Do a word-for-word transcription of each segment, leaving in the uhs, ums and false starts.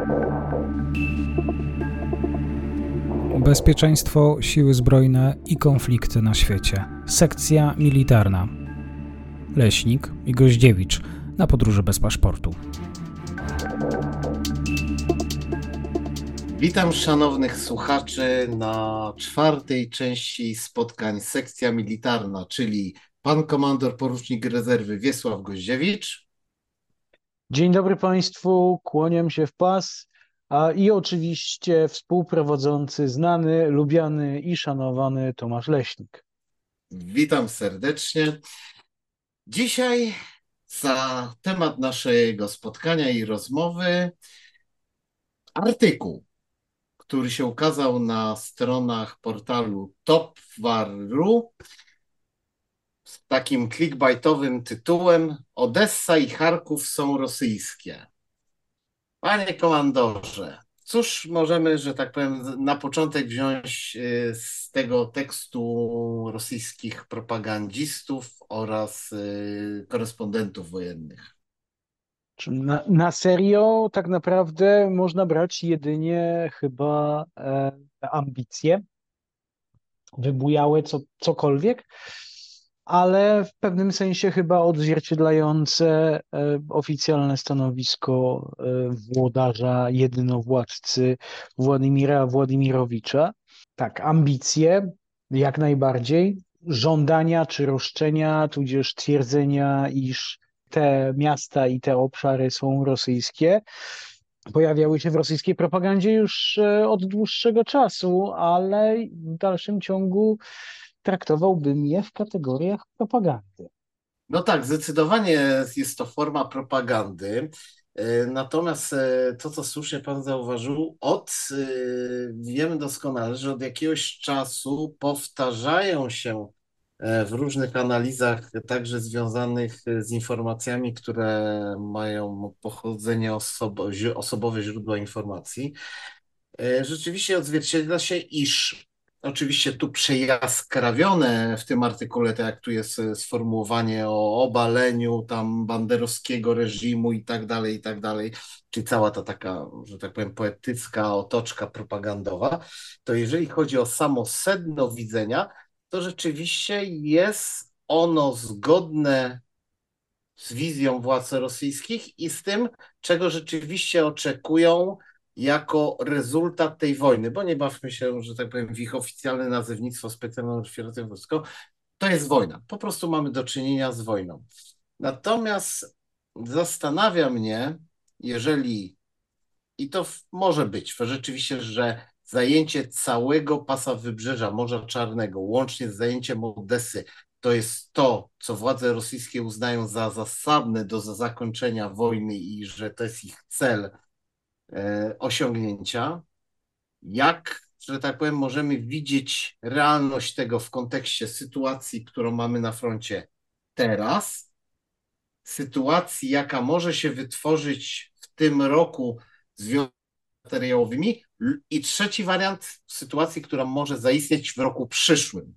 Bezpieczeństwo, siły zbrojne i konflikty na świecie. Sekcja militarna. Leśnik i Goździewicz na podróży bez paszportu. Witam szanownych słuchaczy na czwartej części spotkań Sekcja Militarna, czyli pan komandor porucznik rezerwy Wiesław Goździewicz. Dzień dobry Państwu, kłaniam się w pas, a i oczywiście współprowadzący, znany, lubiany i szanowany Tomasz Leśnik. Witam serdecznie. Dzisiaj za temat naszego spotkania i rozmowy artykuł, który się ukazał na stronach portalu Topwar kropka ru z takim clickbaitowym tytułem Odessa i Charków są rosyjskie. Panie komandorze, cóż możemy, że tak powiem, na początek wziąć z tego tekstu rosyjskich propagandzistów oraz korespondentów wojennych? Na, na serio tak naprawdę można brać jedynie chyba e, ambicje, wybujałe co, cokolwiek, ale w pewnym sensie chyba odzwierciedlające e, oficjalne stanowisko e, włodarza, jedynowładcy Władimira Władimirowicza. Tak, ambicje jak najbardziej, żądania czy roszczenia, tudzież twierdzenia, iż te miasta i te obszary są rosyjskie, pojawiały się w rosyjskiej propagandzie już od dłuższego czasu, ale w dalszym ciągu traktowałbym je w kategoriach propagandy. No tak, zdecydowanie jest to forma propagandy. Natomiast to, co słusznie pan zauważył, od, wiemy doskonale, że od jakiegoś czasu powtarzają się w różnych analizach, także związanych z informacjami, które mają pochodzenie osobo, osobowe źródła informacji. Rzeczywiście odzwierciedla się, iż oczywiście tu przejaskrawione w tym artykule, tak jak tu jest sformułowanie o obaleniu tam banderowskiego reżimu i tak dalej, i tak dalej, czyli cała ta taka, że tak powiem, poetycka otoczka propagandowa, to jeżeli chodzi o samo sedno widzenia, to rzeczywiście jest ono zgodne z wizją władz rosyjskich i z tym, czego rzeczywiście oczekują jako rezultat tej wojny, bo nie bawmy się, że tak powiem, w ich oficjalne nazewnictwo specjalną operacją wojskową, to jest wojna. Po prostu mamy do czynienia z wojną. Natomiast zastanawia mnie, jeżeli, i to może być rzeczywiście, że zajęcie całego pasa wybrzeża Morza Czarnego, łącznie z zajęciem Odessy, to jest to, co władze rosyjskie uznają za zasadne do zakończenia wojny i że to jest ich cel e, osiągnięcia. Jak, że tak powiem, możemy widzieć realność tego w kontekście sytuacji, którą mamy na froncie teraz, sytuacji, jaka może się wytworzyć w tym roku związana z materiałowymi i trzeci wariant sytuacji, która może zaistnieć w roku przyszłym.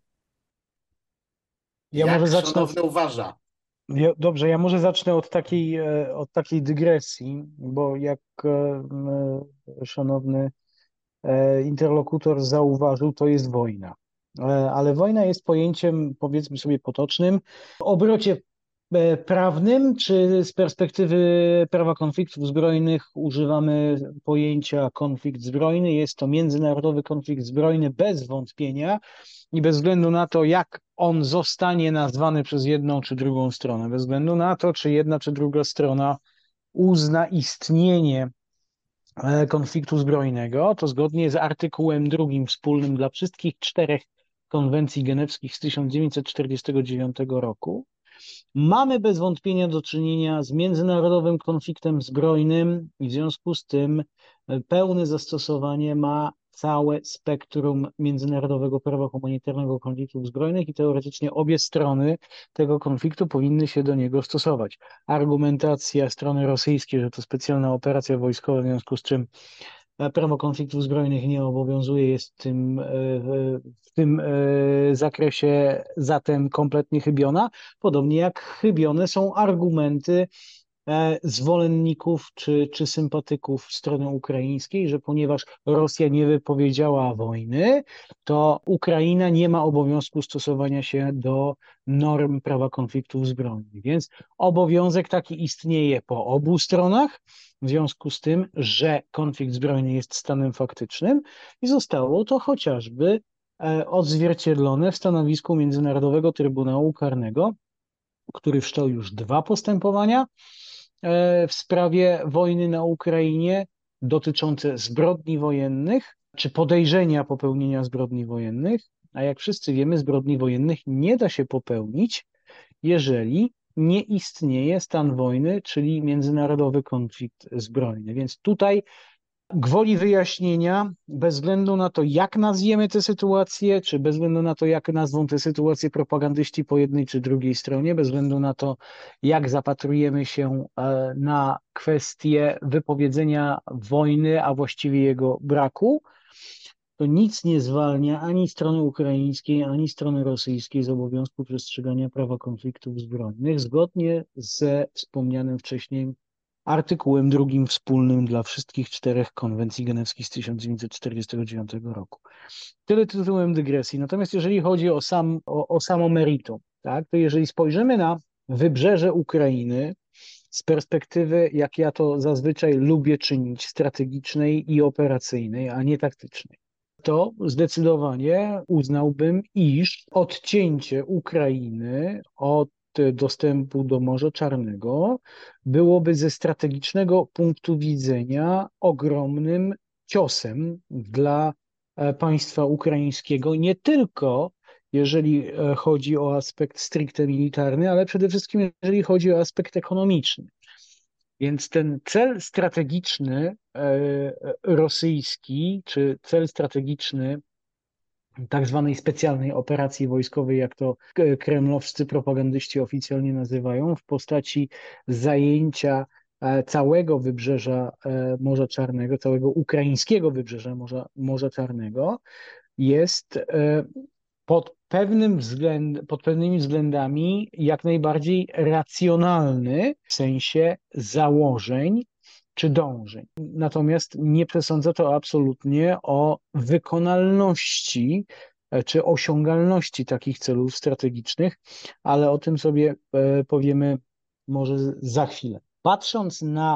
Ja Jak może zacznę szanowny od... uważa? Ja, dobrze, ja może zacznę od takiej, e, od takiej dygresji, bo jak e, e, szanowny e, interlokutor zauważył, to jest wojna. E, ale wojna jest pojęciem, powiedzmy sobie, potocznym. W obrocie e, prawnym, czy z perspektywy prawa konfliktów zbrojnych używamy pojęcia konflikt zbrojny. Jest to międzynarodowy konflikt zbrojny bez wątpienia i bez względu na to, jak on zostanie nazwany przez jedną czy drugą stronę, bez względu na to, czy jedna czy druga strona uzna istnienie konfliktu zbrojnego, to zgodnie z artykułem drugim wspólnym dla wszystkich czterech konwencji genewskich z tysiąc dziewięćset czterdziestego dziewiątego roku, mamy bez wątpienia do czynienia z międzynarodowym konfliktem zbrojnym i w związku z tym pełne zastosowanie ma całe spektrum międzynarodowego prawa humanitarnego konfliktów zbrojnych i teoretycznie obie strony tego konfliktu powinny się do niego stosować. Argumentacja strony rosyjskiej, że to specjalna operacja wojskowa, w związku z czym prawo konfliktów zbrojnych nie obowiązuje, jest w tym, w tym zakresie zatem kompletnie chybiona, podobnie jak chybione są argumenty e, zwolenników czy, czy sympatyków strony ukraińskiej, że ponieważ Rosja nie wypowiedziała wojny, to Ukraina nie ma obowiązku stosowania się do norm prawa konfliktów zbrojnych. Więc obowiązek taki istnieje po obu stronach, w związku z tym, że konflikt zbrojny jest stanem faktycznym i zostało to chociażby e, odzwierciedlone w stanowisku Międzynarodowego Trybunału Karnego, który wszczął już dwa postępowania e, w sprawie wojny na Ukrainie dotyczące zbrodni wojennych czy podejrzenia popełnienia zbrodni wojennych. A jak wszyscy wiemy, zbrodni wojennych nie da się popełnić, jeżeli nie istnieje stan wojny, czyli międzynarodowy konflikt zbrojny. Więc tutaj gwoli wyjaśnienia, bez względu na to, jak nazwiemy tę sytuację, czy bez względu na to, jak nazwą tę sytuację propagandyści po jednej czy drugiej stronie, bez względu na to, jak zapatrujemy się e, na kwestię wypowiedzenia wojny, a właściwie jego braku, to nic nie zwalnia ani strony ukraińskiej, ani strony rosyjskiej z obowiązku przestrzegania prawa konfliktów zbrojnych, zgodnie ze wspomnianym wcześniej artykułem drugim wspólnym dla wszystkich czterech konwencji genewskich z tysiąc dziewięćset czterdziestego dziewiątego roku. Tyle tytułem dygresji. Natomiast jeżeli chodzi o, sam, o, o samo meritum, tak, to jeżeli spojrzymy na wybrzeże Ukrainy z perspektywy, jak ja to zazwyczaj lubię czynić, strategicznej i operacyjnej, a nie taktycznej, to zdecydowanie uznałbym, iż odcięcie Ukrainy od dostępu do Morza Czarnego byłoby ze strategicznego punktu widzenia ogromnym ciosem dla e, państwa ukraińskiego, nie tylko jeżeli e, chodzi o aspekt stricte militarny, ale przede wszystkim jeżeli chodzi o aspekt ekonomiczny. Więc ten cel strategiczny e, rosyjski, czy cel strategiczny tak zwanej specjalnej operacji wojskowej, jak to kremlowscy propagandyści oficjalnie nazywają, w postaci zajęcia e, całego wybrzeża e, Morza Czarnego, całego ukraińskiego wybrzeża Morza, Morza Czarnego, jest e, pod pewnym względ, pod pewnymi względami jak najbardziej racjonalny w sensie założeń czy dążeń. Natomiast nie przesądza to absolutnie o wykonalności e, czy osiągalności takich celów strategicznych, ale o tym sobie e, powiemy może za chwilę. Patrząc na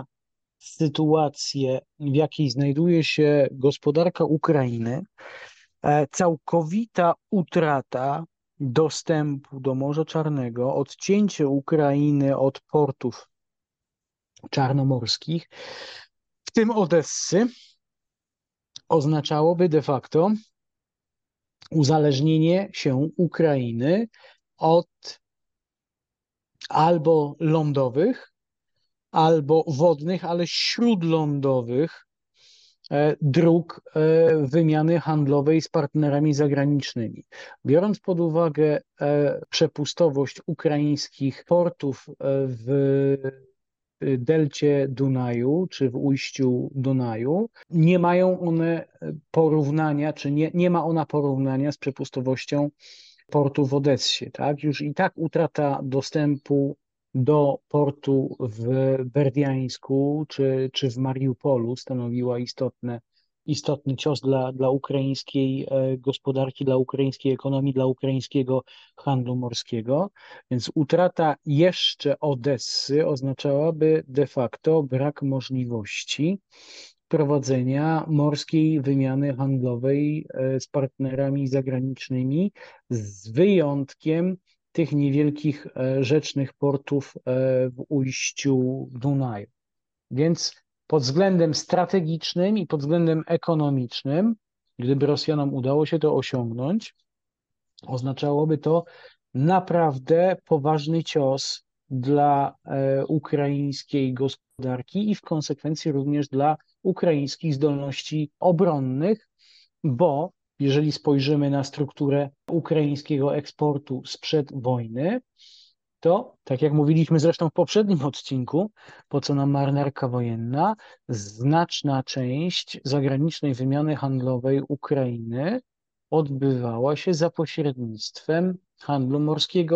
sytuację, w jakiej znajduje się gospodarka Ukrainy, e, całkowita utrata dostępu do Morza Czarnego, odcięcie Ukrainy od portów czarnomorskich, w tym Odessy, oznaczałoby de facto uzależnienie się Ukrainy od albo lądowych, albo wodnych, ale śródlądowych e, dróg e, wymiany handlowej z partnerami zagranicznymi. Biorąc pod uwagę e, przepustowość ukraińskich portów e, w delcie Dunaju czy w ujściu Dunaju, nie mają one porównania, czy nie, nie ma ona porównania z przepustowością portu w Odessie. Tak? Już i tak utrata dostępu do portu w Berdiańsku czy, czy w Mariupolu stanowiła istotne, istotny cios dla, dla ukraińskiej e, gospodarki, dla ukraińskiej ekonomii, dla ukraińskiego handlu morskiego. Więc utrata jeszcze Odessy oznaczałaby de facto brak możliwości prowadzenia morskiej wymiany handlowej e, z partnerami zagranicznymi, z wyjątkiem tych niewielkich e, rzecznych portów e, w ujściu Dunaju. Więc pod względem strategicznym i pod względem ekonomicznym, gdyby Rosjanom udało się to osiągnąć, oznaczałoby to naprawdę poważny cios dla e, ukraińskiej gospodarki i w konsekwencji również dla ukraińskich zdolności obronnych, bo jeżeli spojrzymy na strukturę ukraińskiego eksportu sprzed wojny, to, tak jak mówiliśmy zresztą w poprzednim odcinku, po co nam marynarka wojenna, znaczna część zagranicznej wymiany handlowej Ukrainy odbywała się za pośrednictwem handlu morskiego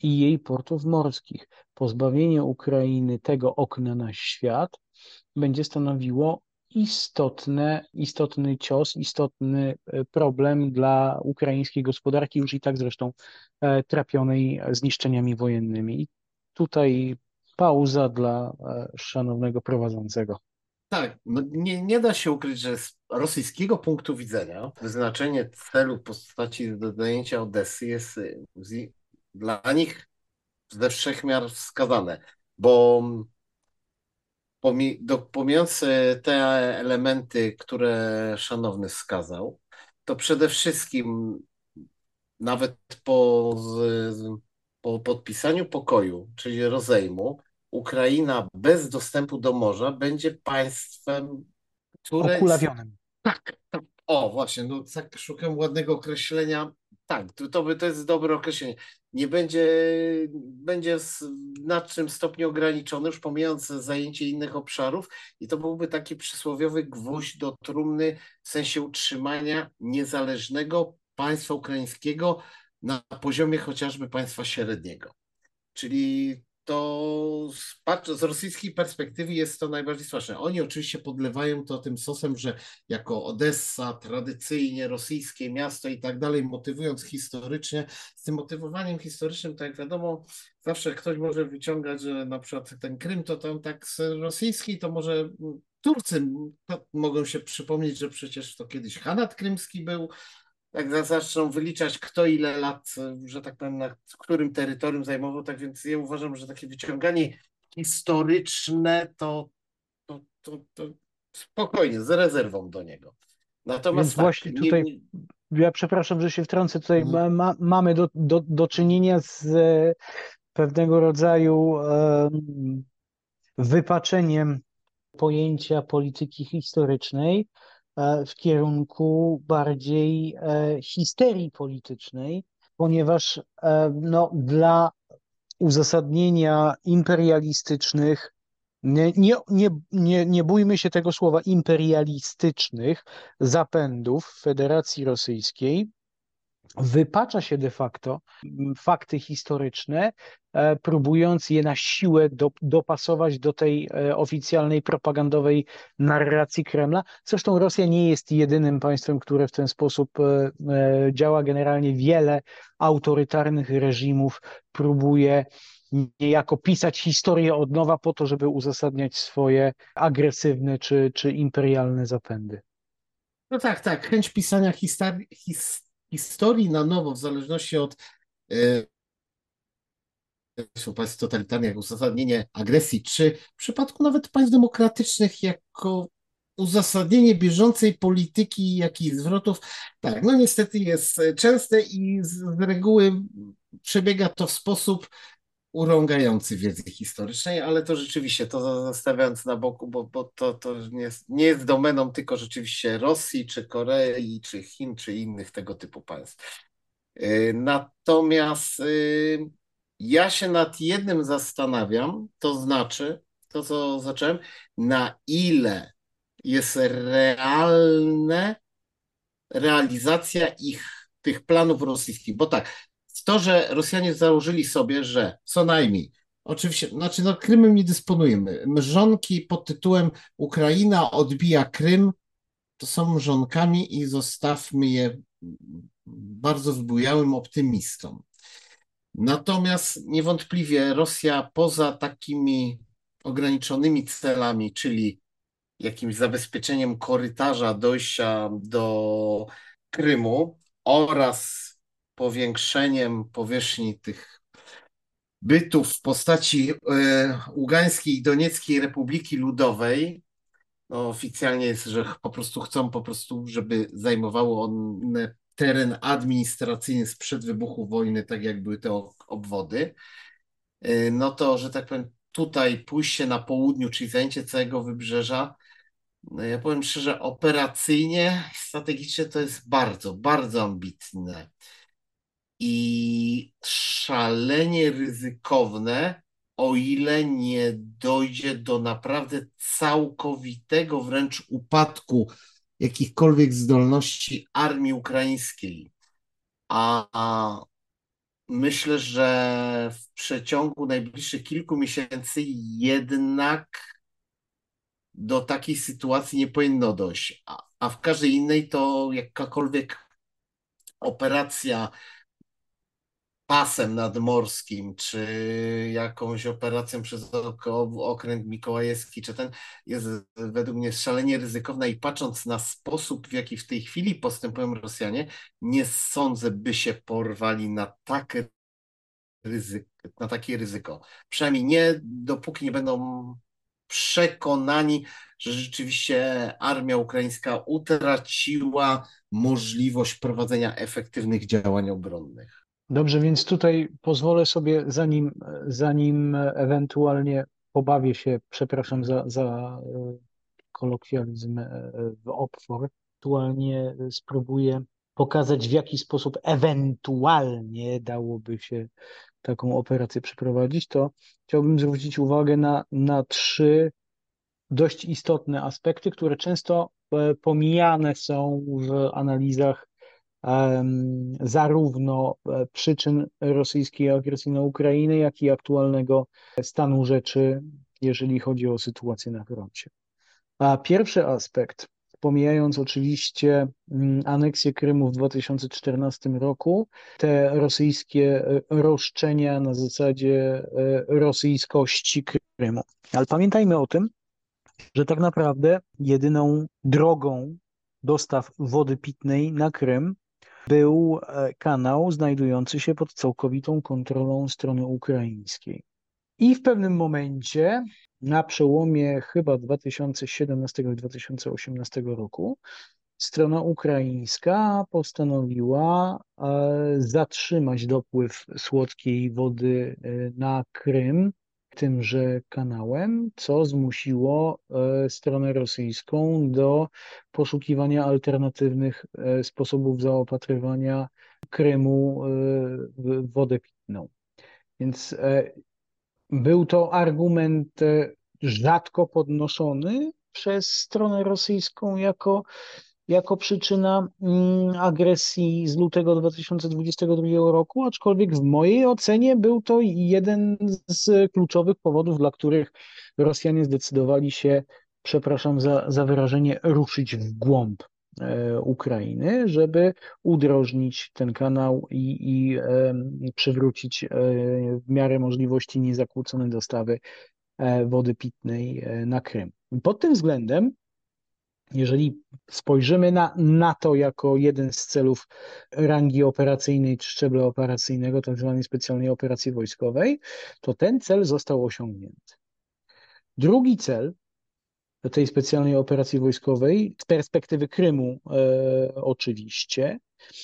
i jej portów morskich. Pozbawienie Ukrainy tego okna na świat będzie stanowiło istotne, istotny cios, istotny e, problem dla ukraińskiej gospodarki, już i tak zresztą e, trapionej zniszczeniami wojennymi. I tutaj pauza dla e, szanownego prowadzącego. Tak, no nie, nie da się ukryć, że z rosyjskiego punktu widzenia wyznaczenie celu w postaci zajęcia Odessy jest y, z, dla nich ze wszech miar wskazane, bo pomi, do, pomijając y, te elementy, które szanowny wskazał, to przede wszystkim nawet po, z, z, po podpisaniu pokoju, czyli rozejmu, Ukraina bez dostępu do morza będzie państwem, które Okulawionym. tak, tak. O, właśnie, no tak szukam ładnego określenia. Tak, to, to, by- to jest dobre określenie. Nie będzie, będzie w znacznym stopniu ograniczony, już pomijając zajęcie innych obszarów, i to byłby taki przysłowiowy gwóźdź do trumny w sensie utrzymania niezależnego państwa ukraińskiego na poziomie chociażby państwa średniego. Czyli to z, patrz, z rosyjskiej perspektywy jest to najbardziej straszne. Oni oczywiście podlewają to tym sosem, że jako Odessa, tradycyjnie rosyjskie miasto i tak dalej, motywując historycznie. Z tym motywowaniem historycznym, tak jak wiadomo, zawsze ktoś może wyciągać, że na przykład ten Krym to tam tak z rosyjski, to może Turcy to mogą się przypomnieć, że przecież to kiedyś Hanat Krymski był. Jak za- zaczną wyliczać, kto ile lat, że tak powiem, na którym terytorium zajmował, tak więc ja uważam, że takie wyciąganie historyczne to, to, to, to spokojnie, z rezerwą do niego. Więc Natomiast tak, właśnie nie, tutaj, nie, ja przepraszam, że się wtrącę, tutaj mhm, ma, ma, mamy do, do, do czynienia z e, pewnego rodzaju e, wypaczeniem pojęcia polityki historycznej e, w kierunku bardziej e, histerii politycznej, ponieważ e, no, dla uzasadnienia imperialistycznych, nie, nie, nie, nie, nie bójmy się tego słowa, imperialistycznych zapędów Federacji Rosyjskiej, wypacza się de facto mm, fakty historyczne, e, próbując je na siłę do, dopasować do tej e, oficjalnej propagandowej narracji Kremla. Zresztą Rosja nie jest jedynym państwem, które w ten sposób e, e, działa. Generalnie wiele autorytarnych reżimów próbuje niejako pisać historię od nowa po to, żeby uzasadniać swoje agresywne czy, czy imperialne zapędy. no tak, tak, chęć pisania historii, his, historii na nowo, w zależności od e, są państw totalitarnych, jak uzasadnienie agresji, czy w przypadku nawet państw demokratycznych jako uzasadnienie bieżącej polityki, jak i zwrotów, tak, no niestety jest częste i z z reguły przebiega to w sposób urągający wiedzy historycznej, ale to rzeczywiście, to zostawiając na boku, bo, bo to, to nie jest, nie jest domeną tylko rzeczywiście Rosji, czy Korei, czy Chin, czy innych tego typu państw. Y, Natomiast y, ja się nad jednym zastanawiam, to znaczy, to co zacząłem, na ile jest realne realizacja ich, tych planów rosyjskich. Bo tak, w to, że Rosjanie założyli sobie, że co najmniej, oczywiście, znaczy no Krymem nie dysponujemy. Mrzonki pod tytułem Ukraina odbija Krym, to są mrzonkami i zostawmy je bardzo wybujałym optymistom. Natomiast niewątpliwie Rosja poza takimi ograniczonymi celami, czyli jakimś zabezpieczeniem korytarza dojścia do Krymu oraz powiększeniem powierzchni tych bytów w postaci e, Ługańskiej i Donieckiej Republiki Ludowej, no, oficjalnie jest, że po prostu chcą po prostu, żeby zajmowało one teren administracyjny sprzed wybuchu wojny, tak jak były te o- obwody, y, no to, że tak powiem, tutaj pójście na południu, czyli zajęcie całego wybrzeża, no ja powiem szczerze, operacyjnie, strategicznie to jest bardzo, bardzo ambitne i szalenie ryzykowne, o ile nie dojdzie do naprawdę całkowitego wręcz upadku jakichkolwiek zdolności armii ukraińskiej. A, a myślę, że w przeciągu najbliższych kilku miesięcy jednak do takiej sytuacji nie powinno dojść. A, a w każdej innej to jakakolwiek operacja pasem nadmorskim, czy jakąś operacją przez oko- okręt Mikołajewski, czy ten jest według mnie szalenie ryzykowna i patrząc na sposób, w jaki w tej chwili postępują Rosjanie, nie sądzę, by się porwali na tak ryzyko, na takie ryzyko. Przynajmniej nie, dopóki nie będą przekonani, że rzeczywiście armia ukraińska utraciła możliwość prowadzenia efektywnych działań obronnych. Dobrze, więc tutaj pozwolę sobie, zanim, zanim ewentualnie pobawię się, przepraszam za, za e, kolokwializm e, w opfor, aktualnie spróbuję pokazać, w jaki sposób ewentualnie dałoby się taką operację przeprowadzić, to chciałbym zwrócić uwagę na, na trzy dość istotne aspekty, które często e, pomijane są w analizach em, zarówno e, przyczyn rosyjskiej agresji na Ukrainę, jak i aktualnego stanu rzeczy, jeżeli chodzi o sytuację na froncie. A pierwszy aspekt, pomijając oczywiście mm, aneksję Krymu w dwa tysiące czternastym roku, te rosyjskie e, roszczenia na zasadzie e, rosyjskości Krymu. Ale pamiętajmy o tym, że tak naprawdę jedyną drogą dostaw wody pitnej na Krym był e, kanał znajdujący się pod całkowitą kontrolą strony ukraińskiej. I w pewnym momencie, na przełomie chyba dwa tysiące siedemnastego i dwa tysiące osiemnastego roku, strona ukraińska postanowiła e, zatrzymać dopływ słodkiej wody e, na Krym tymże kanałem, co zmusiło e, stronę rosyjską do poszukiwania alternatywnych e, sposobów zaopatrywania Krymu e, w wodę pitną. Więc e, był to argument e, rzadko podnoszony przez stronę rosyjską jako, jako przyczyna mm, agresji z lutego dwa tysiące dwudziestego drugiego roku, aczkolwiek w mojej ocenie był to jeden z kluczowych powodów, dla których Rosjanie zdecydowali się, przepraszam za, za wyrażenie, ruszyć w głąb e, Ukrainy, żeby udrożnić ten kanał i, i e, przywrócić e, w miarę możliwości niezakłócone dostawy e, wody pitnej e, na Krym. Pod tym względem, jeżeli spojrzymy na NATO jako jeden z celów rangi operacyjnej czy szczebla operacyjnego, tak zwanej specjalnej operacji wojskowej, to ten cel został osiągnięty. Drugi cel tej specjalnej operacji wojskowej, z perspektywy Krymu e, oczywiście,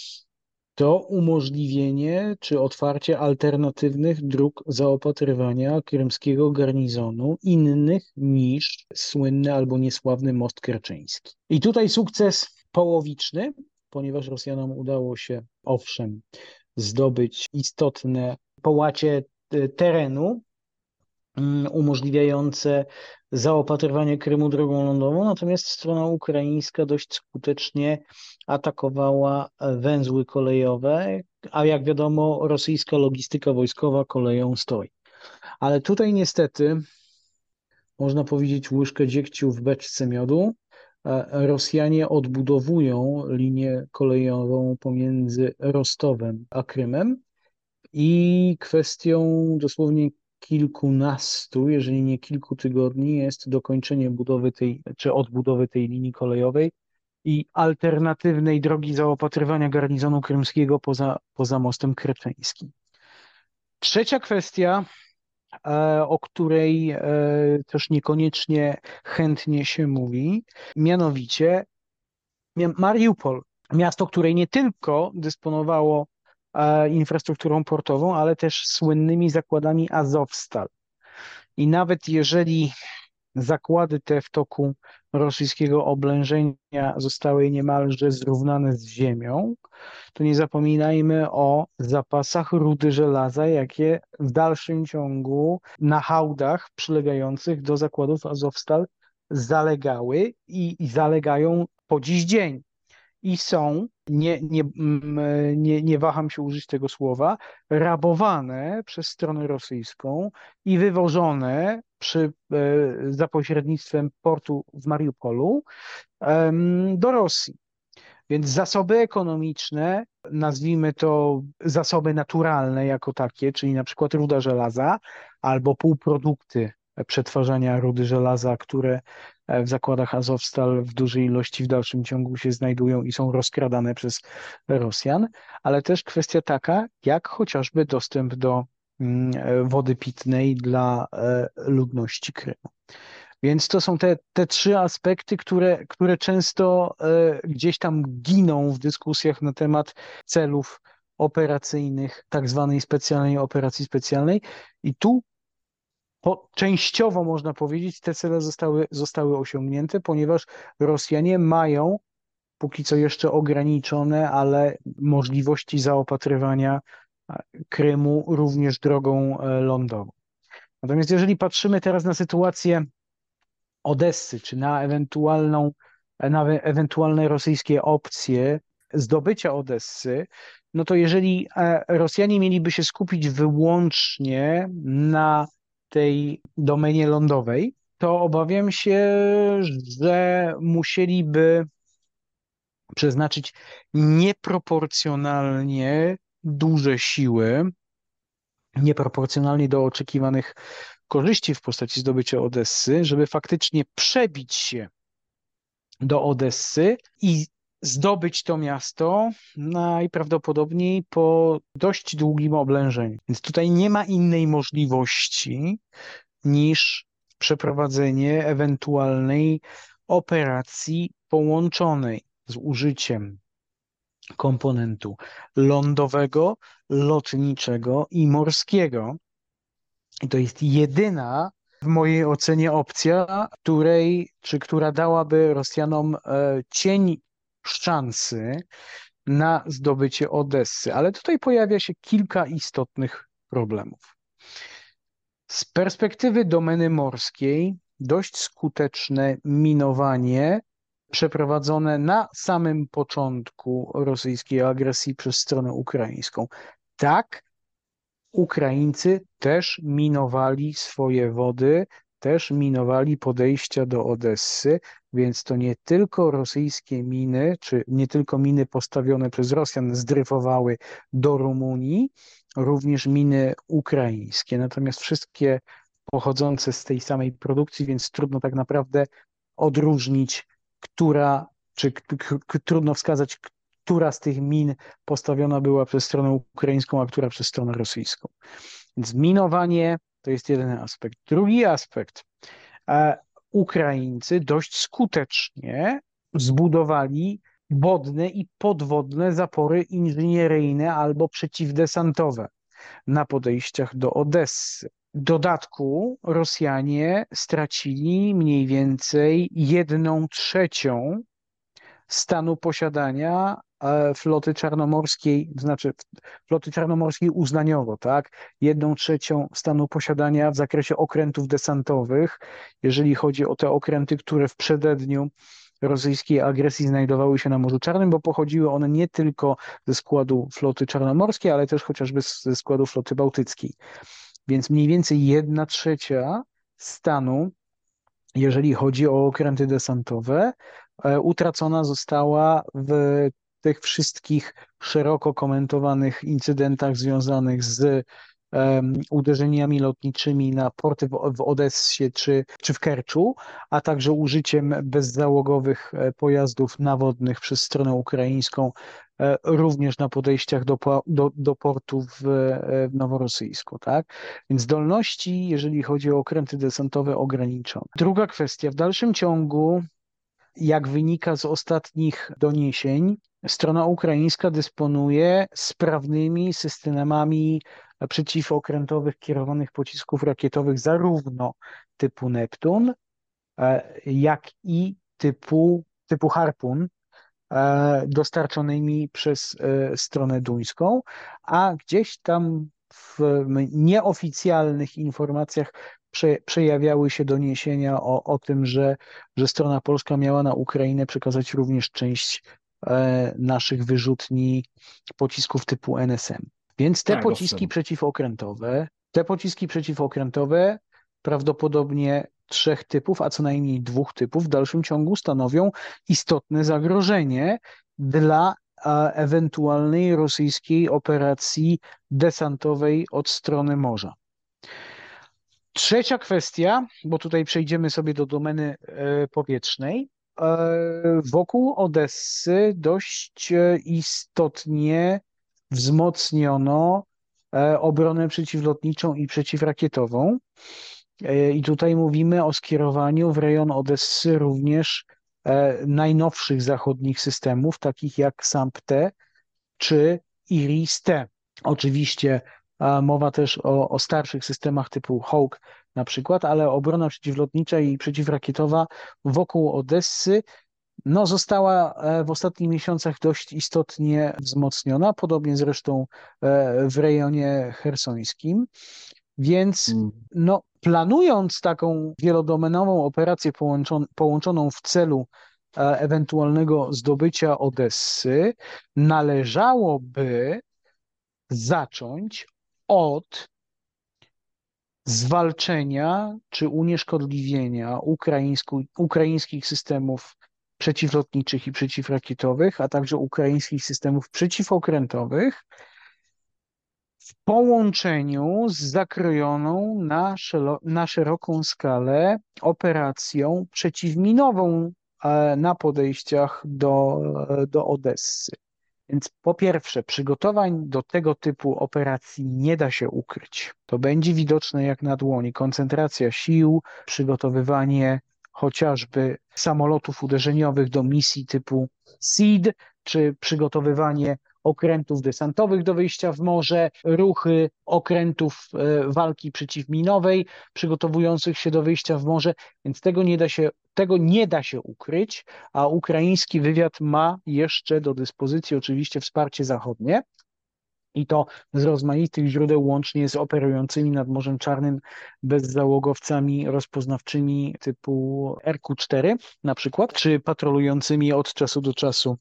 to umożliwienie czy otwarcie alternatywnych dróg zaopatrywania krymskiego garnizonu innych niż słynny albo niesławny most kerczeński. I tutaj sukces połowiczny, ponieważ Rosjanom udało się, owszem, zdobyć istotne połacie e, terenu, umożliwiające zaopatrywanie Krymu drogą lądową, natomiast strona ukraińska dość skutecznie atakowała węzły kolejowe, a jak wiadomo, rosyjska logistyka wojskowa koleją stoi. Ale tutaj niestety, można powiedzieć, łyżkę dziegciu w beczce miodu. Rosjanie odbudowują linię kolejową pomiędzy Rostowem a Krymem i kwestią dosłownie kilkunastu, jeżeli nie kilku tygodni, jest dokończenie budowy tej, czy odbudowy tej linii kolejowej i alternatywnej drogi zaopatrywania garnizonu krymskiego poza, poza mostem kreczeńskim. Trzecia kwestia, e, o której e, też niekoniecznie chętnie się mówi, mianowicie Mariupol, miasto, które nie tylko dysponowało infrastrukturą portową, ale też słynnymi zakładami Azowstal. I nawet jeżeli zakłady te w toku rosyjskiego oblężenia zostały niemalże zrównane z ziemią, to nie zapominajmy o zapasach rudy żelaza, jakie w dalszym ciągu na hałdach przylegających do zakładów Azowstal zalegały i, i zalegają po dziś dzień. i są, nie, nie, mm, nie, nie waham się użyć tego słowa, rabowane przez stronę rosyjską i wywożone przy, e, za pośrednictwem portu w Mariupolu em, do Rosji. Więc zasoby ekonomiczne, nazwijmy to zasoby naturalne jako takie, czyli na przykład ruda żelaza albo półprodukty przetwarzania rudy żelaza, które w zakładach Azovstal w dużej ilości w dalszym ciągu się znajdują i są rozkradane przez Rosjan, ale też kwestia taka, jak chociażby dostęp do mm, wody pitnej dla e, ludności Krymu. Więc to są te, te trzy aspekty, które, które często e, gdzieś tam giną w dyskusjach na temat celów operacyjnych, tak zwanej specjalnej operacji specjalnej. I tu po, częściowo można powiedzieć, te cele zostały, zostały osiągnięte, ponieważ Rosjanie mają póki co jeszcze ograniczone, ale możliwości zaopatrywania e, Krymu również drogą e, lądową. Natomiast jeżeli patrzymy teraz na sytuację Odessy, czy na ewentualną, na e- ewentualne rosyjskie opcje zdobycia Odessy, no to jeżeli e, Rosjanie mieliby się skupić wyłącznie na tej domenie lądowej, to obawiam się, że musieliby przeznaczyć nieproporcjonalnie duże siły, nieproporcjonalnie do oczekiwanych korzyści w postaci zdobycia Odessy, żeby faktycznie przebić się do Odessy i zdobyć to miasto najprawdopodobniej po dość długim oblężeniu. Więc tutaj nie ma innej możliwości niż przeprowadzenie ewentualnej operacji połączonej z użyciem komponentu lądowego, lotniczego i morskiego. I to jest jedyna w mojej ocenie opcja, której, czy która dałaby Rosjanom e, cień szansy na zdobycie Odessy. Ale tutaj pojawia się kilka istotnych problemów. Z perspektywy domeny morskiej dość skuteczne minowanie przeprowadzone na samym początku rosyjskiej agresji przez stronę ukraińską. Tak, Ukraińcy też minowali swoje wody, też minowali podejścia do Odessy, więc to nie tylko rosyjskie miny, czy nie tylko miny postawione przez Rosjan zdryfowały do Rumunii, również miny ukraińskie. Natomiast wszystkie pochodzące z tej samej produkcji, więc trudno tak naprawdę odróżnić, która, czy k- k- trudno wskazać, która z tych min postawiona była przez stronę ukraińską, a która przez stronę rosyjską. Więc minowanie to jest jeden aspekt. Drugi aspekt. E, Ukraińcy dość skutecznie zbudowali wodne i podwodne zapory inżynieryjne albo przeciwdesantowe na podejściach do Odessy. W dodatku Rosjanie stracili mniej więcej jedną trzecią stanu posiadania e, floty czarnomorskiej, to znaczy floty czarnomorskiej uznaniowo, tak? Jedną trzecią stanu posiadania w zakresie okrętów desantowych, jeżeli chodzi o te okręty, które w przededniu rosyjskiej agresji znajdowały się na Morzu Czarnym, bo pochodziły one nie tylko ze składu floty czarnomorskiej, ale też chociażby ze składu floty bałtyckiej. Więc mniej więcej jedna trzecia stanu, jeżeli chodzi o okręty desantowe, e, utracona została w tych wszystkich szeroko komentowanych incydentach związanych z um, uderzeniami lotniczymi na porty w, w Odessie czy, czy w Kerczu, a także użyciem bezzałogowych e, pojazdów nawodnych przez stronę ukraińską, e, również na podejściach do, po- do, do portu w, e, w Noworosyjsku, tak? Więc zdolności, jeżeli chodzi o okręty desantowe, ograniczone. Druga kwestia, w dalszym ciągu, jak wynika z ostatnich doniesień, strona ukraińska dysponuje sprawnymi systemami przeciwokrętowych kierowanych pocisków rakietowych zarówno typu Neptun, e, jak i typu, typu Harpun, e, dostarczonymi przez e, stronę duńską, a gdzieś tam w nieoficjalnych informacjach prze, przejawiały się doniesienia o, o tym, że, że strona polska miała na Ukrainę przekazać również część e, naszych wyrzutni pocisków typu N S M. Więc te Tak, pociski owszem. przeciwokrętowe, te pociski przeciwokrętowe prawdopodobnie trzech typów, a co najmniej dwóch typów w dalszym ciągu stanowią istotne zagrożenie dla e, ewentualnej rosyjskiej operacji desantowej od strony morza. Trzecia kwestia, bo tutaj przejdziemy sobie do domeny e, powietrznej. E, Wokół Odessy dość e, istotnie wzmocniono e, obronę przeciwlotniczą i przeciwrakietową. E, I tutaj mówimy o skierowaniu w rejon Odessy również e, najnowszych zachodnich systemów, takich jak SAMP-T czy Iris-T. Oczywiście a, mowa też o, o starszych systemach typu Hawk na przykład, ale obrona przeciwlotnicza i przeciwrakietowa wokół Odessy no, została e, w ostatnich miesiącach dość istotnie wzmocniona, podobnie zresztą e, w rejonie chersońskim. Więc Mm. no, planując taką wielodomenową operację połączon połączoną w celu e, ewentualnego zdobycia Odessy, należałoby zacząć od zwalczenia czy unieszkodliwienia ukraińskich systemów przeciwlotniczych i przeciwrakietowych, a także ukraińskich systemów przeciwokrętowych w połączeniu z zakrojoną na, na szeroką skalę operacją przeciwminową e, na podejściach do, do Odessy. Więc po pierwsze, przygotowań do tego typu operacji nie da się ukryć. To będzie widoczne jak na dłoni. Koncentracja sił, przygotowywanie chociażby samolotów uderzeniowych do misji typu SEAD, czy przygotowywanie okrętów desantowych do wyjścia w morze, ruchy okrętów e, walki przeciwminowej przygotowujących się do wyjścia w morze, więc tego nie da się, tego nie da się ukryć, a ukraiński wywiad ma jeszcze do dyspozycji oczywiście wsparcie zachodnie i to z rozmaitych źródeł, łącznie z operującymi nad Morzem Czarnym bezzałogowcami rozpoznawczymi typu R Q cztery na przykład, czy patrolującymi od czasu do czasu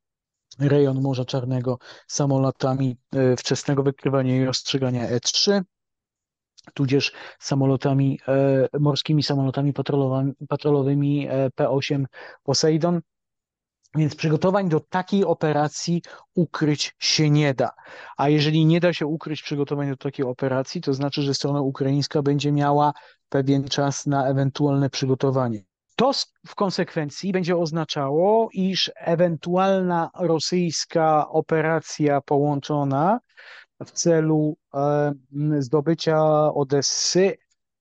rejon Morza Czarnego samolotami e, wczesnego wykrywania i ostrzegania E trzy, tudzież samolotami, e, morskimi samolotami patrolowymi e, P osiem Poseidon. Więc przygotowań do takiej operacji ukryć się nie da. A jeżeli nie da się ukryć przygotowań do takiej operacji, to znaczy, że strona ukraińska będzie miała pewien czas na ewentualne przygotowanie. To w konsekwencji będzie oznaczało, iż ewentualna rosyjska operacja połączona w celu e, zdobycia Odessy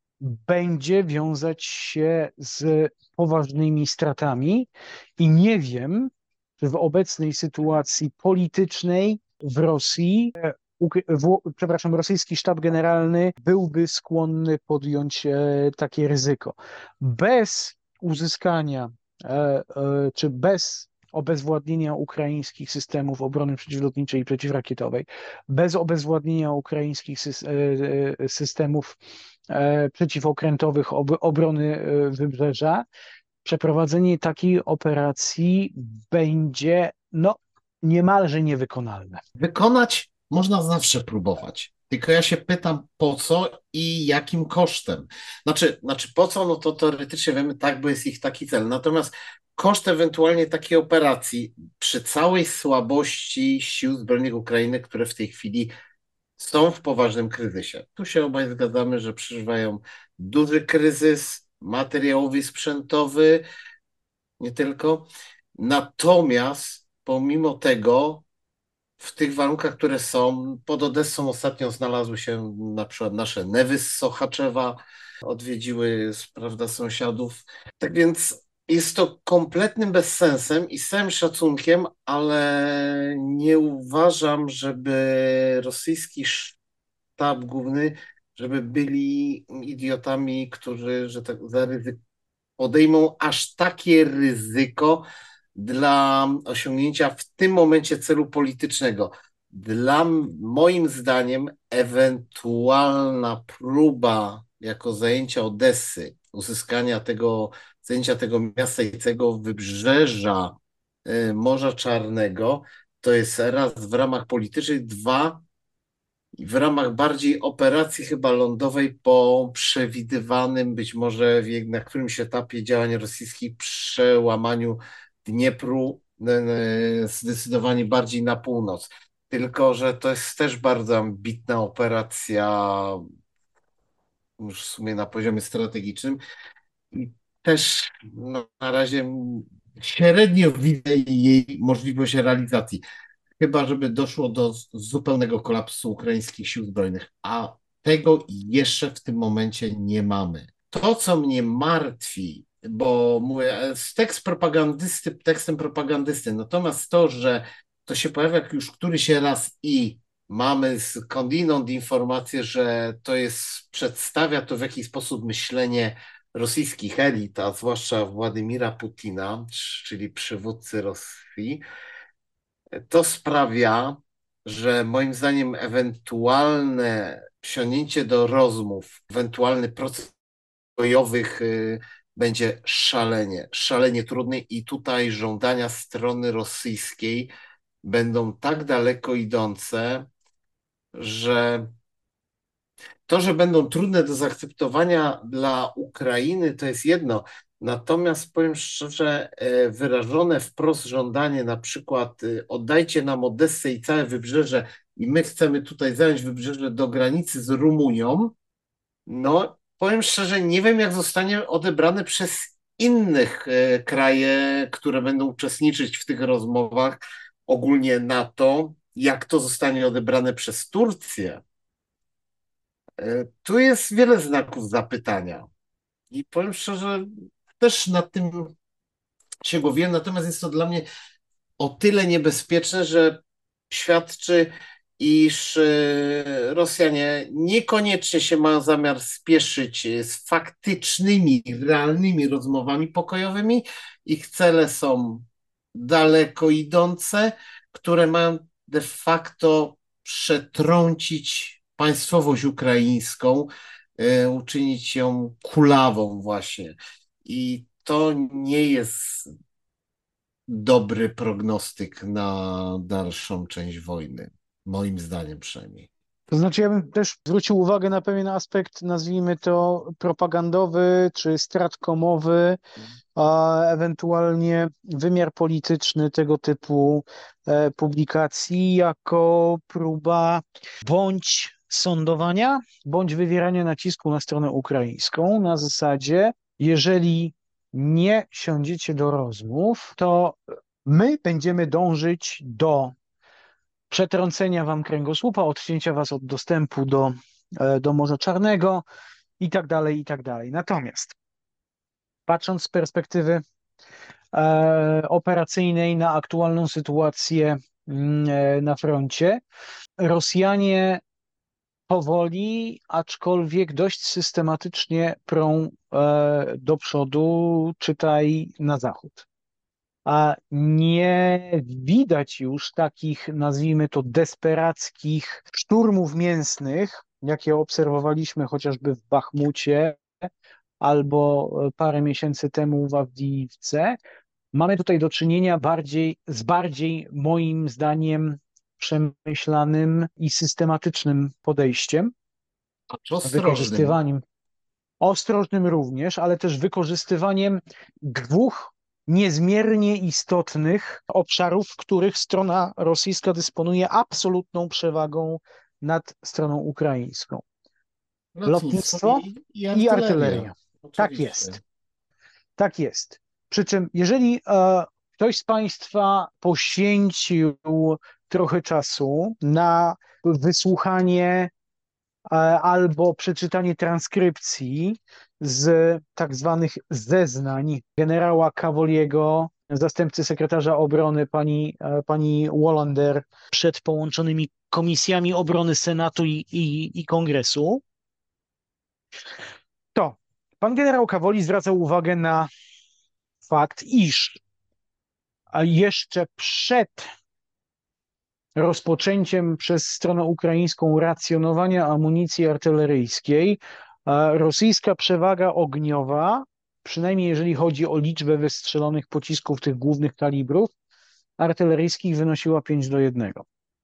będzie wiązać się z poważnymi stratami i nie wiem, czy w obecnej sytuacji politycznej w Rosji, e, w, przepraszam, rosyjski sztab generalny byłby skłonny podjąć e, takie ryzyko. Bez uzyskania e, e, czy bez obezwładnienia ukraińskich systemów obrony przeciwlotniczej i przeciwrakietowej, bez obezwładnienia ukraińskich systemów przeciwokrętowych obrony wybrzeża, przeprowadzenie takiej operacji będzie no, niemalże niewykonalne. Wykonać można zawsze próbować. Tylko ja się pytam, po co i jakim kosztem? Znaczy, znaczy po co, no to teoretycznie wiemy, tak, bo jest ich taki cel. Natomiast koszt ewentualnie takiej operacji przy całej słabości sił zbrojnych Ukrainy, które w tej chwili są w poważnym kryzysie. Tu się obaj zgadzamy, że przeżywają duży kryzys materiałowy i sprzętowy, nie tylko. Natomiast pomimo tego w tych warunkach, które są, pod Odessą ostatnio znalazły się na przykład nasze Newy z Sochaczewa, odwiedziły, prawda, sąsiadów. Tak więc jest to kompletnym bezsensem i z całym szacunkiem, ale nie uważam, żeby rosyjski sztab główny, żeby byli idiotami, którzy, że tak zaryzy- podejmą aż takie ryzyko dla osiągnięcia w tym momencie celu politycznego. Dla moim zdaniem ewentualna próba jako zajęcia Odessy, uzyskania tego, zajęcia tego miasta i tego wybrzeża y, Morza Czarnego. To jest raz w ramach politycznych, dwa w ramach bardziej operacji chyba lądowej po przewidywanym być może w, na którymś etapie działań rosyjskich przełamaniu Dniepru e, e, zdecydowanie bardziej na północ. Tylko że to jest też bardzo ambitna operacja już w sumie na poziomie strategicznym i też no, na razie średnio widzę jej możliwość realizacji. Chyba żeby doszło do z- zupełnego kolapsu ukraińskich sił zbrojnych, a tego jeszcze w tym momencie nie mamy. To, co mnie martwi, bo mówię, e, z tekst propagandysty tekstem propagandysty, natomiast to, że to się pojawia już któryś raz i mamy skądinąd informację, że to jest, przedstawia to w jakiś sposób myślenie rosyjskich elit, a zwłaszcza Władimira Putina, czyli przywódcy Rosji, to sprawia, że moim zdaniem ewentualne wsiągnięcie do rozmów, ewentualny proces pokojowych y, będzie szalenie, szalenie trudny i tutaj żądania strony rosyjskiej będą tak daleko idące, że to, że będą trudne do zaakceptowania dla Ukrainy, to jest jedno. Natomiast powiem szczerze, e, wyrażone wprost żądanie, na przykład e, oddajcie nam Odessę i całe wybrzeże i my chcemy tutaj zająć wybrzeże do granicy z Rumunią, no powiem szczerze, nie wiem jak zostanie odebrane przez innych e, kraje, które będą uczestniczyć w tych rozmowach, ogólnie NATO, jak to zostanie odebrane przez Turcję. E, Tu jest wiele znaków zapytania i powiem szczerze, też nad tym się głowiłem, natomiast jest to dla mnie o tyle niebezpieczne, że świadczy, iż e, Rosjanie niekoniecznie się mają zamiar spieszyć e, z faktycznymi, realnymi rozmowami pokojowymi. Ich cele są daleko idące, które mają de facto przetrącić państwowość ukraińską, e, uczynić ją kulawą właśnie. I to nie jest dobry prognostyk na dalszą część wojny, moim zdaniem przynajmniej. To znaczy, ja bym też zwrócił uwagę na pewien aspekt, nazwijmy to propagandowy czy stratkomowy, a ewentualnie wymiar polityczny tego typu e, publikacji jako próba bądź sądowania, bądź wywierania nacisku na stronę ukraińską na zasadzie, jeżeli nie siądziecie do rozmów, to my będziemy dążyć do przetrącenia wam kręgosłupa, odcięcia was od dostępu do, e, do Morza Czarnego i tak dalej, i tak dalej. Natomiast patrząc z perspektywy e, operacyjnej na aktualną sytuację mm, e, na froncie, Rosjanie powoli, aczkolwiek dość systematycznie prą e, do przodu, czytaj na zachód. A nie widać już takich, nazwijmy to, desperackich szturmów mięsnych, jakie obserwowaliśmy chociażby w Bachmucie albo parę miesięcy temu w Awdijiwce. Mamy tutaj do czynienia bardziej, z bardziej, moim zdaniem, przemyślanym i systematycznym podejściem, Acz ostrożnym. wykorzystywaniem, ostrożnym również, ale też wykorzystywaniem dwóch niezmiernie istotnych obszarów, w których strona rosyjska dysponuje absolutną przewagą nad stroną ukraińską. Lotnictwo Lotnictwo i, i i artyleria. artyleria. Tak Oczywiście. jest. Tak jest. Przy czym, jeżeli e, ktoś z Państwa poświęcił trochę czasu na wysłuchanie e, albo przeczytanie transkrypcji z tak zwanych zeznań generała Cavaliego, zastępcy sekretarza obrony pani, e, pani Wallander przed połączonymi komisjami obrony Senatu i, i, i Kongresu, to pan generał Cavoli zwracał uwagę na fakt, iż a jeszcze przed rozpoczęciem przez stronę ukraińską racjonowania amunicji artyleryjskiej, e, rosyjska przewaga ogniowa, przynajmniej jeżeli chodzi o liczbę wystrzelonych pocisków tych głównych kalibrów, artyleryjskich wynosiła pięć do jednego.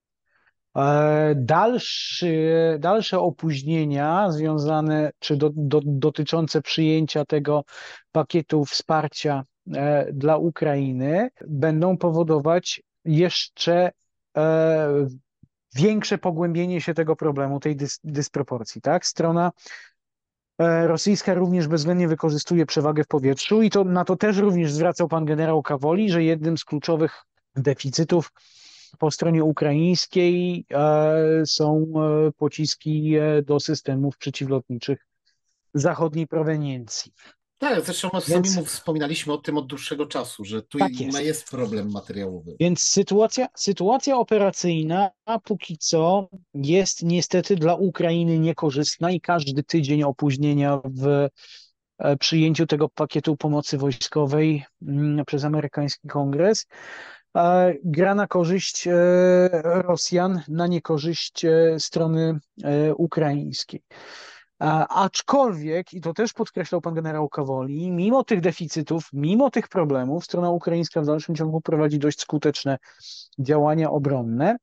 Dalszy, dalsze opóźnienia związane czy do, do, dotyczące przyjęcia tego pakietu wsparcia e, dla Ukrainy będą powodować jeszcze e, większe pogłębienie się tego problemu, tej dys, dysproporcji, tak? Strona e, rosyjska również bezwzględnie wykorzystuje przewagę w powietrzu i to, na to też również zwracał pan generał Kawoli, że jednym z kluczowych deficytów po stronie ukraińskiej e, są e, pociski e, do systemów przeciwlotniczych zachodniej proweniencji. Tak, zresztą my Więc sami wspominaliśmy o tym od dłuższego czasu, że tu tak jest. jest. jest problem materiałowy. Więc sytuacja, sytuacja operacyjna póki co jest niestety dla Ukrainy niekorzystna i każdy tydzień opóźnienia w e, przyjęciu tego pakietu pomocy wojskowej mm, przez amerykański kongres e, gra na korzyść e, Rosjan, na niekorzyść e, strony e, ukraińskiej. A, aczkolwiek, i to też podkreślał pan generał Kawoli, mimo tych deficytów, mimo tych problemów, strona ukraińska w dalszym ciągu prowadzi dość skuteczne działania obronne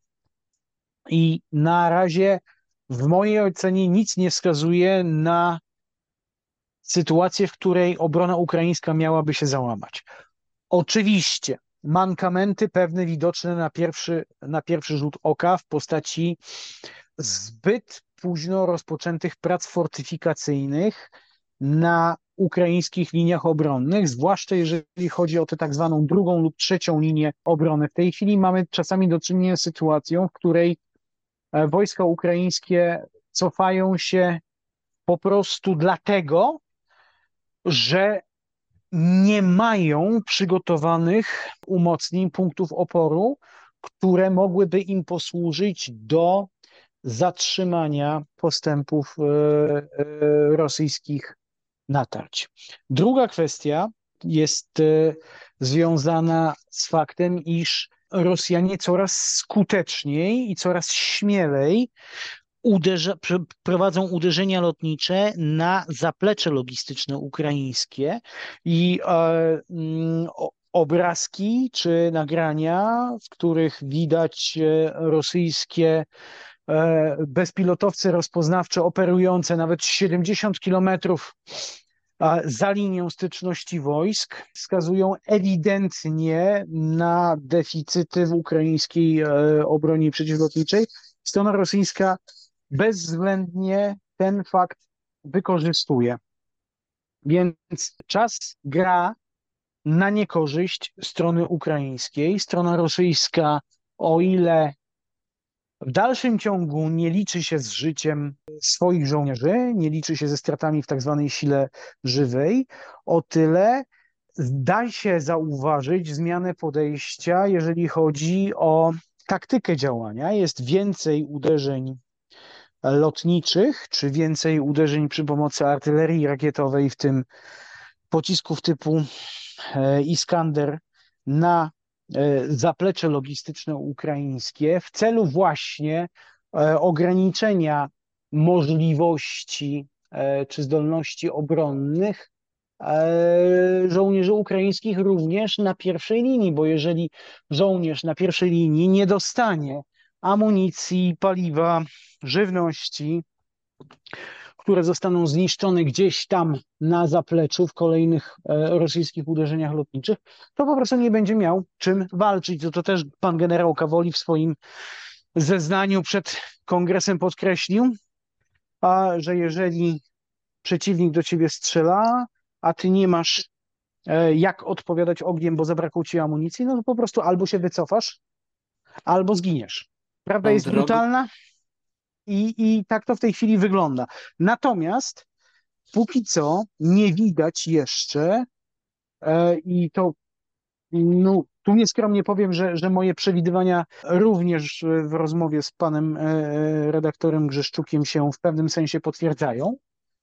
i na razie w mojej ocenie nic nie wskazuje na sytuację, w której obrona ukraińska miałaby się załamać. Oczywiście mankamenty pewne widoczne na pierwszy, na pierwszy rzut oka w postaci zbyt późno rozpoczętych prac fortyfikacyjnych na ukraińskich liniach obronnych, zwłaszcza jeżeli chodzi o tę tak zwaną drugą lub trzecią linię obrony. W tej chwili mamy czasami do czynienia z sytuacją, w której wojska ukraińskie cofają się po prostu dlatego, że nie mają przygotowanych umocnień, punktów oporu, które mogłyby im posłużyć do zatrzymania postępów e, e, rosyjskich natarć. Druga kwestia jest e, związana z faktem, iż Rosjanie coraz skuteczniej i coraz śmielej uderza, prowadzą uderzenia lotnicze na zaplecze logistyczne ukraińskie i e, mm, obrazki czy nagrania, w których widać rosyjskie bezpilotowce rozpoznawcze operujące nawet siedemdziesiąt kilometrów za linią styczności wojsk wskazują ewidentnie na deficyty w ukraińskiej obronie przeciwlotniczej. Strona rosyjska bezwzględnie ten fakt wykorzystuje. Więc czas gra na niekorzyść strony ukraińskiej. Strona rosyjska, o ile w dalszym ciągu nie liczy się z życiem swoich żołnierzy, nie liczy się ze stratami w tak zwanej sile żywej, o tyle da się zauważyć zmianę podejścia, jeżeli chodzi o taktykę działania. Jest więcej uderzeń lotniczych, czy więcej uderzeń przy pomocy artylerii rakietowej, w tym pocisków typu Iskander na zaplecze logistyczne ukraińskie w celu właśnie ograniczenia możliwości czy zdolności obronnych żołnierzy ukraińskich również na pierwszej linii, bo jeżeli żołnierz na pierwszej linii nie dostanie amunicji, paliwa, żywności, które zostaną zniszczone gdzieś tam na zapleczu w kolejnych e, rosyjskich uderzeniach lotniczych, to po prostu nie będzie miał czym walczyć. To, to też pan generał Kawoli w swoim zeznaniu przed kongresem podkreślił, a, że jeżeli przeciwnik do ciebie strzela, a ty nie masz e, jak odpowiadać ogniem, bo zabrakło ci amunicji, no to po prostu albo się wycofasz, albo zginiesz. Prawda Pan jest drogi, brutalna i, i tak to w tej chwili wygląda. Natomiast póki co nie widać jeszcze e, i to no, tu nieskromnie powiem, że, że moje przewidywania również w rozmowie z panem e, redaktorem Grzeszczukiem się w pewnym sensie potwierdzają.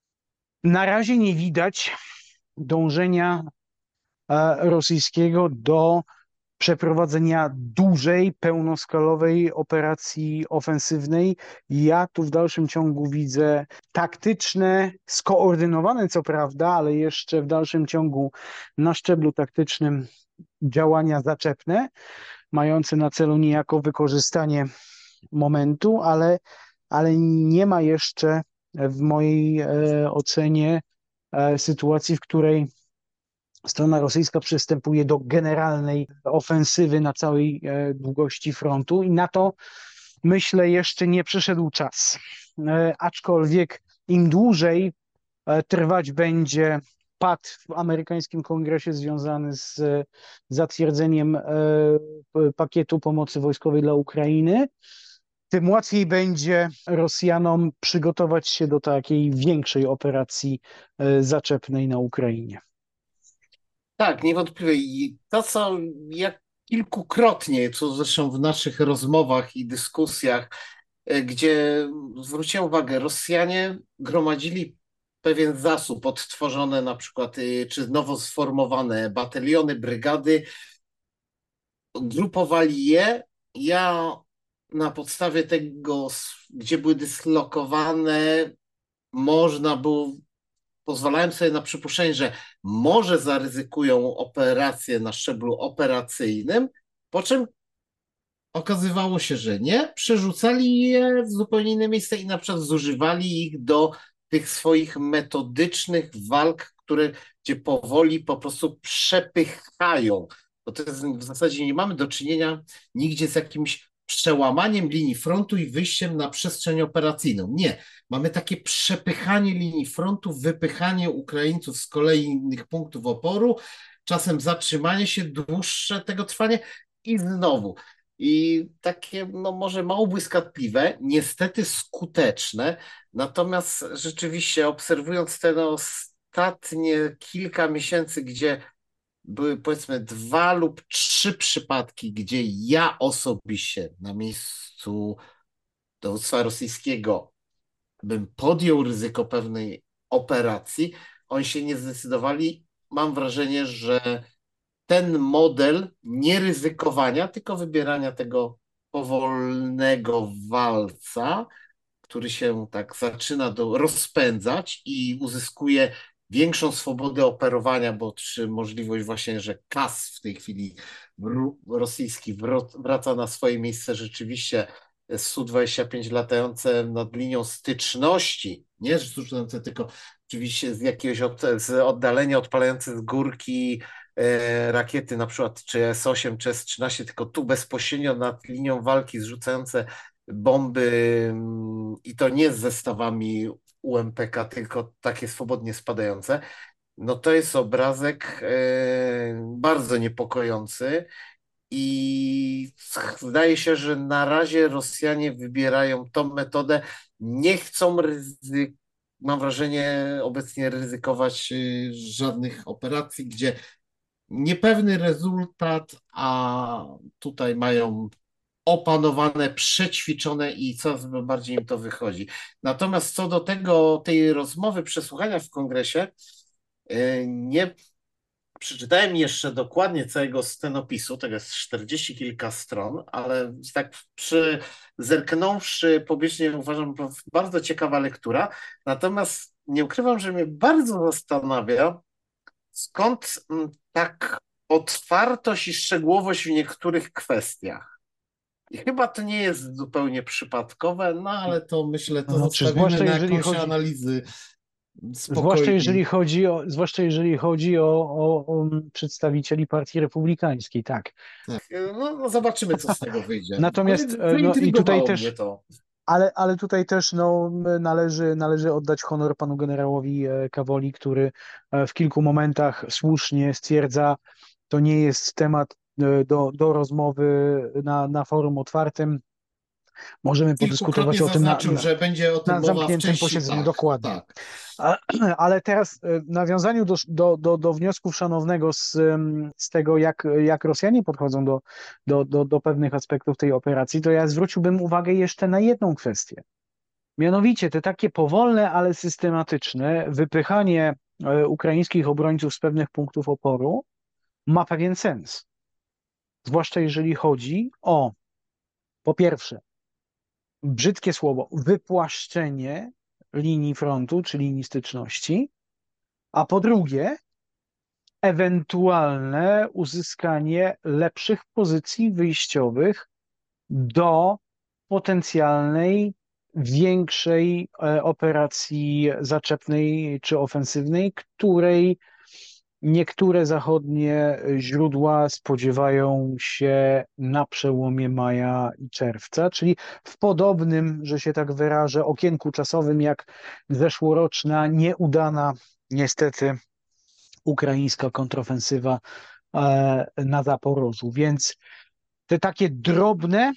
Na razie nie widać dążenia e, rosyjskiego do przeprowadzenia dużej, pełnoskalowej operacji ofensywnej. Ja tu w dalszym ciągu widzę taktyczne, skoordynowane co prawda, ale jeszcze w dalszym ciągu na szczeblu taktycznym działania zaczepne, mający na celu niejako wykorzystanie momentu, ale, ale nie ma jeszcze w mojej e, ocenie e, sytuacji, w której strona rosyjska przystępuje do generalnej ofensywy na całej e, długości frontu i na to, myślę, jeszcze nie przyszedł czas. E, aczkolwiek im dłużej e, trwać będzie pad w amerykańskim kongresie związany z e, zatwierdzeniem e, p- pakietu pomocy wojskowej dla Ukrainy, tym łatwiej będzie Rosjanom przygotować się do takiej większej operacji e, zaczepnej na Ukrainie. Tak, niewątpliwie. I to, co jak kilkukrotnie, co zresztą w naszych rozmowach i dyskusjach, e, gdzie zwróciłem uwagę, Rosjanie gromadzili pewien zasób, odtworzone na przykład, y, czy nowo sformowane bataliony, brygady, grupowali je. Ja na podstawie tego, s- gdzie były dyslokowane, można było, pozwalałem sobie na przypuszczenie, że może zaryzykują operację na szczeblu operacyjnym, po czym okazywało się, że nie, przerzucali je w zupełnie inne miejsce i na przykład zużywali ich do tych swoich metodycznych walk, które, gdzie powoli po prostu przepychają. Bo to jest w zasadzie nie mamy do czynienia nigdzie z jakimś przełamaniem linii frontu i wyjściem na przestrzeń operacyjną. Nie. Mamy takie przepychanie linii frontu, wypychanie Ukraińców z kolei innych punktów oporu, czasem zatrzymanie się dłuższe tego trwania i znowu. I takie, no może mało błyskotliwe, niestety skuteczne. Natomiast rzeczywiście obserwując te no, ostatnie kilka miesięcy, gdzie były powiedzmy dwa lub trzy przypadki, gdzie ja osobiście na miejscu dowództwa rosyjskiego bym podjął ryzyko pewnej operacji, oni się nie zdecydowali. Mam wrażenie, że ten model nie ryzykowania, tylko wybierania tego powolnego walca, który się tak zaczyna do, rozpędzać i uzyskuje większą swobodę operowania, bo czy możliwość właśnie, że K A S w tej chwili wró- rosyjski wro- wraca na swoje miejsce rzeczywiście S U dwadzieścia pięć latające nad linią styczności, nie rzucające tylko oczywiście z jakiegoś od, z oddalenia odpalające z górki e, rakiety, na przykład czy S osiem, czy S trzynaście, tylko tu bezpośrednio nad linią walki zrzucające bomby mm, i to nie z zestawami U M P K, tylko takie swobodnie spadające. No to jest obrazek e, bardzo niepokojący i zdaje się, że na razie Rosjanie wybierają tą metodę. Nie chcą ryzy- mam wrażenie obecnie ryzykować y, żadnych operacji, gdzie niepewny rezultat, a tutaj mają opanowane, przećwiczone i coraz bardziej im to wychodzi. Natomiast co do tego, tej rozmowy, przesłuchania w kongresie, y, nie przeczytałem jeszcze dokładnie całego scenopisu, tego jest czterdzieści kilka stron, ale tak przy, zerknąwszy pobieżnie uważam, że bardzo ciekawa lektura. Natomiast nie ukrywam, że mnie bardzo zastanawia, skąd mm, tak otwartość i szczegółowość w niektórych kwestiach. I chyba to nie jest zupełnie przypadkowe, no ale to myślę, to Znaczy, zostawimy zwłaszcza na jeżeli jakąś chodzi, analizy zwłaszcza jeżeli spokojniej. chodzi o, zwłaszcza jeżeli chodzi o, o, o przedstawicieli Partii Republikańskiej, tak. Tak, no, no zobaczymy, co z tego wyjdzie. Ale Natomiast e, no i tutaj zaintrygowało mnie też, to. ale, ale tutaj też no, należy, należy oddać honor panu generałowi e, Kawoli, który e, w kilku momentach słusznie stwierdza, to nie jest temat e, do, do rozmowy na, na forum otwartym. Możemy podyskutować Kilkukrotnie o tym na, zaznaczył, na, że będzie o tym na mowa w zamkniętym części posiedzeniu, tak, dokładnie. tak. A- Ale teraz e, w nawiązaniu do, do, do, do wniosków szanownego z, em, z tego, jak, jak Rosjanie podchodzą do, do, do, do pewnych aspektów tej operacji, to ja zwróciłbym uwagę jeszcze na jedną kwestię. Mianowicie te takie powolne, ale systematyczne wypychanie e, ukraińskich obrońców z pewnych punktów oporu ma pewien sens. Zwłaszcza jeżeli chodzi o, po pierwsze, brzydkie słowo, wypłaszczenie linii frontu czy linii styczności, a po drugie, ewentualne uzyskanie lepszych pozycji wyjściowych do potencjalnej większej e, operacji zaczepnej czy ofensywnej, której niektóre zachodnie źródła spodziewają się na przełomie maja i czerwca, czyli w podobnym, że się tak wyrażę, okienku czasowym jak zeszłoroczna, nieudana niestety ukraińska kontrofensywa e, na Zaporożu. Więc te takie drobne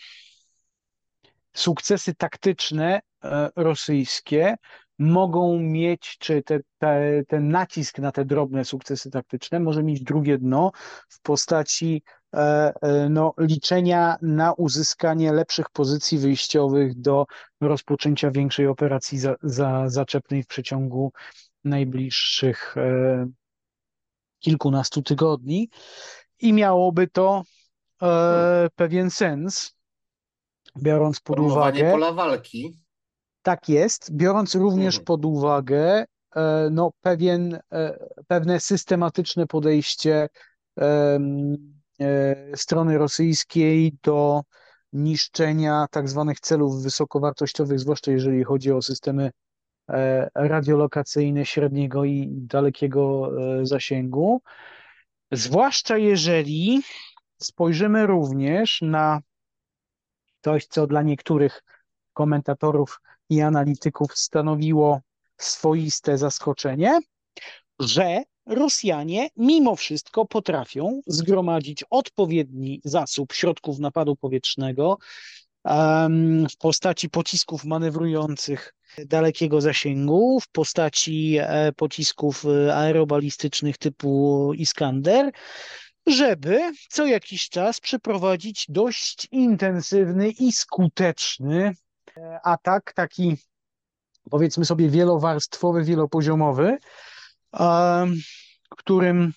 sukcesy taktyczne e, rosyjskie mogą mieć, czy te, te, ten nacisk na te drobne sukcesy taktyczne może mieć drugie dno w postaci e, e, no, liczenia na uzyskanie lepszych pozycji wyjściowych do rozpoczęcia większej operacji za, za, zaczepnej w przeciągu najbliższych e, kilkunastu tygodni i miałoby to Hmm. e, pewien sens, biorąc pod Formowanie uwagę, pola walki. tak jest, biorąc również Mhm. pod uwagę e, no, pewien, e, pewne systematyczne podejście em, e, strony rosyjskiej do niszczenia tak zwanych celów wysokowartościowych, zwłaszcza jeżeli chodzi o systemy e, radiolokacyjne średniego i dalekiego e, zasięgu. Zwłaszcza jeżeli spojrzymy również na coś, co dla niektórych komentatorów i analityków stanowiło swoiste zaskoczenie, że Rosjanie mimo wszystko potrafią zgromadzić odpowiedni zasób środków napadu powietrznego em, w postaci pocisków manewrujących dalekiego zasięgu, w postaci e, pocisków e, aerobalistycznych typu Iskander, żeby co jakiś czas przeprowadzić dość intensywny i skuteczny e, atak, taki powiedzmy sobie wielowarstwowy, wielopoziomowy, em, którym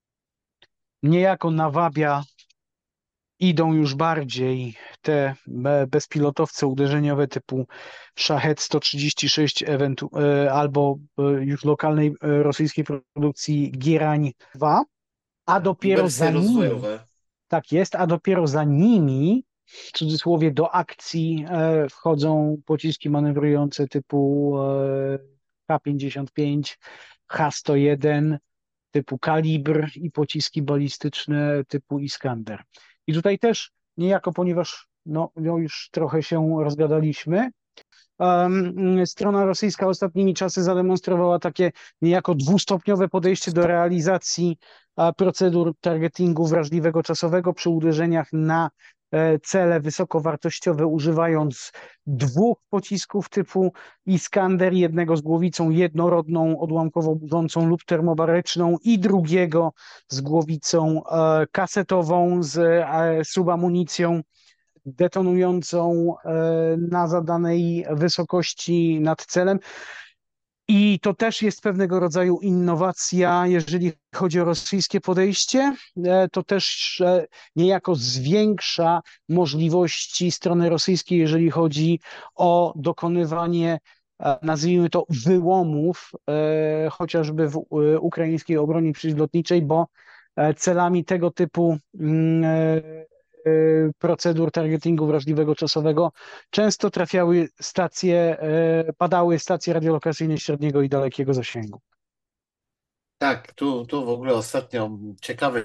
niejako nawabia, idą już bardziej te be- bezpilotowce uderzeniowe typu Shahed sto trzydzieści sześć ewentu- e, albo e, już lokalnej e, rosyjskiej produkcji Gierań dwa, a I dopiero za wersje nimi, rozwojowe. tak jest, a dopiero za nimi, w cudzysłowie, do akcji e, wchodzą pociski manewrujące typu e, K pięćdziesiąt pięć, H sto jeden, typu Kalibr i pociski balistyczne typu Iskander. I tutaj też niejako, ponieważ no, no już trochę się rozgadaliśmy, um, strona rosyjska ostatnimi czasy zademonstrowała takie niejako dwustopniowe podejście do realizacji a, procedur targetingu wrażliwego czasowego przy uderzeniach na e, cele wysokowartościowe, używając dwóch pocisków typu Iskander, jednego z głowicą jednorodną, odłamkowo budzącą lub termobaryczną i drugiego z głowicą e, kasetową z e, subamunicją detonującą e, na zadanej wysokości nad celem. I to też jest pewnego rodzaju innowacja, jeżeli chodzi o rosyjskie podejście. E, To też e, niejako zwiększa możliwości strony rosyjskiej, jeżeli chodzi o dokonywanie, e, nazwijmy to, wyłomów, e, chociażby w e, ukraińskiej obronie przeciwlotniczej, bo e, celami tego typu mm, e, e, procedur targetingu wrażliwego czasowego często trafiały stacje, e, padały stacje radiolokacyjne średniego i dalekiego zasięgu. Tak, tu, tu w ogóle ostatnio ciekawe.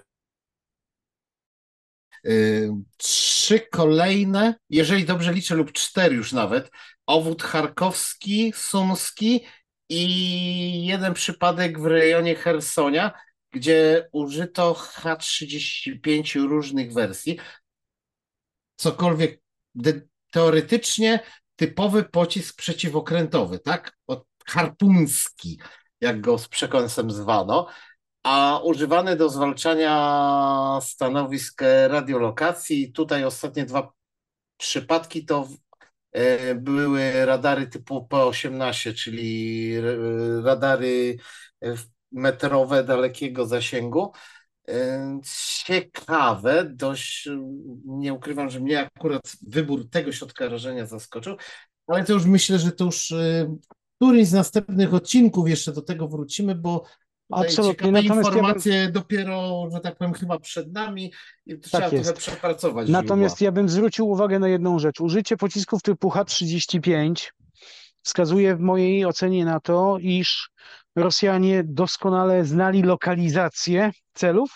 y, Trzy kolejne, jeżeli dobrze liczę, lub cztery już nawet, obwód charkowski, sumski i jeden przypadek w rejonie Chersonia, gdzie użyto H trzydzieści pięć różnych wersji. Cokolwiek de- teoretycznie typowy pocisk przeciwokrętowy, tak? Od harpuński, jak go z przekąsem zwano, a używany do zwalczania stanowisk radiolokacji. Tutaj ostatnie dwa przypadki to e, były radary typu P osiemnaście, czyli e, radary e, metrowe dalekiego zasięgu. E, Ciekawe, dość, e, nie ukrywam, że mnie akurat wybór tego środka rażenia zaskoczył, ale to już myślę, że to już e, któryś z następnych odcinków jeszcze do tego wrócimy, bo Tutaj Absolutnie. ciekawe Natomiast ja bym, informacje dopiero, że tak powiem, chyba przed nami i trzeba tak trochę jest. przepracować źródła. Natomiast ja bym zwrócił uwagę na jedną rzecz. Użycie pocisków typu H trzydzieści pięć wskazuje w mojej ocenie na to, iż Rosjanie doskonale znali lokalizację celów,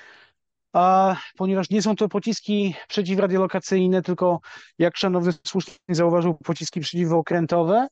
a ponieważ nie są to pociski przeciwradiolokacyjne, tylko jak szanowny słusznie zauważył, pociski przeciwokrętowe,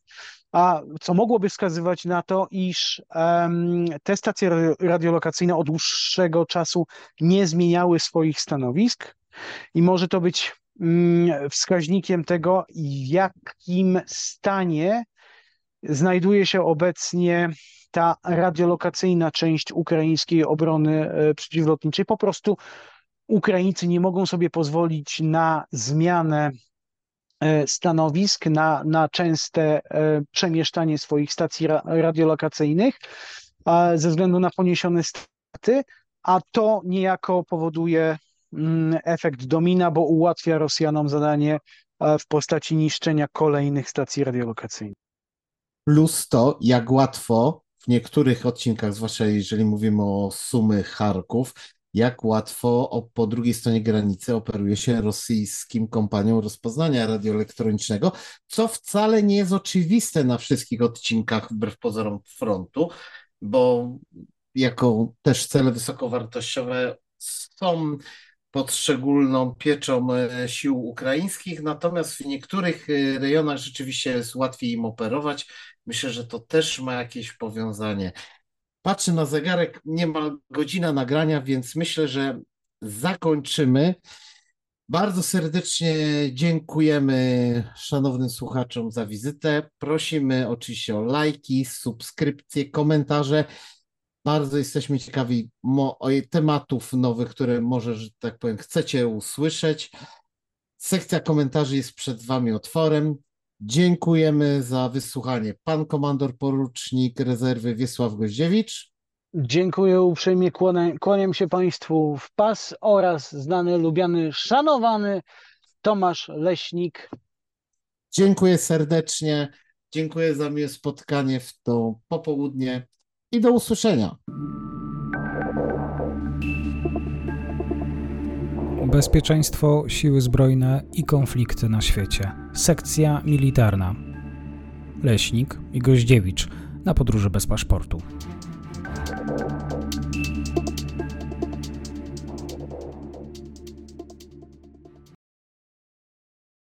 a co mogłoby wskazywać na to, iż um, te stacje radiolokacyjne od dłuższego czasu nie zmieniały swoich stanowisk i może to być um, wskaźnikiem tego, w jakim stanie znajduje się obecnie ta radiolokacyjna część ukraińskiej obrony e, przeciwlotniczej. Po prostu Ukraińcy nie mogą sobie pozwolić na zmianę e, stanowisk, na, na częste e, przemieszczanie swoich stacji ra, radiolokacyjnych e, ze względu na poniesione straty, a to niejako powoduje mm, efekt domina, bo ułatwia Rosjanom zadanie e, w postaci niszczenia kolejnych stacji radiolokacyjnych. Plus to, jak łatwo w niektórych odcinkach, zwłaszcza jeżeli mówimy o Sumy, Charków, jak łatwo o, po drugiej stronie granicy operuje się rosyjskim kompanią rozpoznania radioelektronicznego, co wcale nie jest oczywiste na wszystkich odcinkach wbrew pozorom frontu, bo jako też cele wysokowartościowe są pod szczególną pieczą sił ukraińskich, natomiast w niektórych rejonach rzeczywiście jest łatwiej im operować. Myślę, że to też ma jakieś powiązanie. Patrzę na zegarek, niemal godzina nagrania, więc myślę, że zakończymy. Bardzo serdecznie dziękujemy szanownym słuchaczom za wizytę. Prosimy oczywiście o lajki, subskrypcje, komentarze. Bardzo jesteśmy ciekawi tematów nowych, które może, że tak powiem, chcecie usłyszeć. Sekcja komentarzy jest przed Wami otworem. Dziękujemy za wysłuchanie. Pan komandor porucznik rezerwy Wiesław Goździewicz. Dziękuję uprzejmie, kłaniam, kłaniam się Państwu w pas oraz znany, lubiany, szanowany Tomasz Leśnik. Dziękuję serdecznie. Dziękuję za miłe spotkanie w to popołudnie i do usłyszenia. Bezpieczeństwo, siły zbrojne i konflikty na świecie. Sekcja militarna. Leśnik i Goździewicz na podróży bez paszportu.